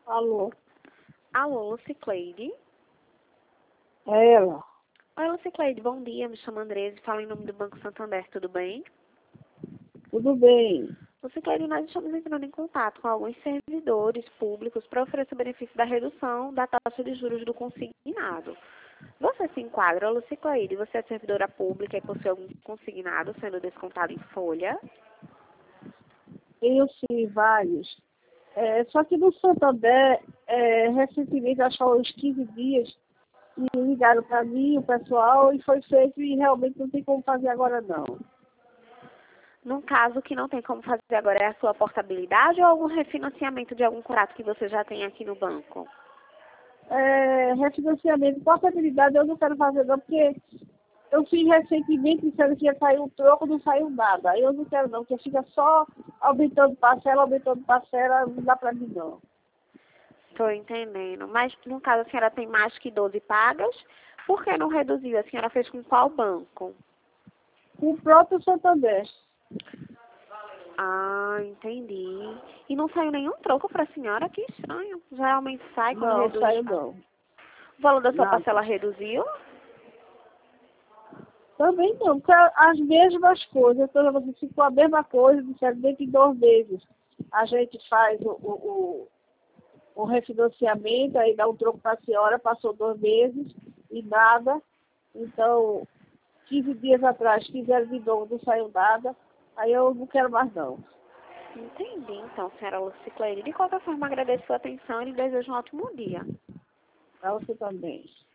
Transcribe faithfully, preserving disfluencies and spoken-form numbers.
Alô? Alô, Lucicleide? É ela? Oi, Lucicleide, bom dia. Me chamo Andrese, falo em nome do Banco Santander, tudo bem? Tudo bem. Lucicleide, nós estamos entrando em contato com alguns servidores públicos para oferecer o benefício da redução da taxa de juros do consignado. Você se enquadra, Lucicleide? Você é servidora pública e possui algum consignado sendo descontado em folha? Tenho sim vários. É, só que no Santander, é, recentemente, acho que há uns quinze dias, me ligaram para mim, o pessoal, e foi feito e realmente não tem como fazer agora não. Num caso que não tem como fazer agora, é a sua portabilidade ou algum refinanciamento de algum contrato que você já tem aqui no banco? É, refinanciamento, portabilidade eu não quero fazer não, porque eu fiz recentemente dizendo que ia sair um troco, não saiu nada. Aí eu não quero não, porque fica só aumentando parcela, aumentando parcela, não dá para mim não. Estou entendendo. Mas, no caso, a senhora tem mais que doze pagas. Por que não reduziu? A senhora fez com qual banco? Com o próprio Santander. Ah, entendi. E não saiu nenhum troco para a senhora? Que estranho. Geralmente sai quando Não, reduz. saiu não. O valor da sua Nada. parcela reduziu? Também não, porque as mesmas coisas, então você ficou a mesma coisa, disseram dentro de dois meses. A gente faz o, o, o, o refinanciamento, aí dá um troco para a senhora, passou dois meses e nada. Então, quinze dias atrás fizeram de novo, não saiu nada. Aí eu não quero mais não. Entendi, então, senhora Lucicleide. De qualquer forma, agradeço a sua atenção e lhe desejo um ótimo dia. Para você também.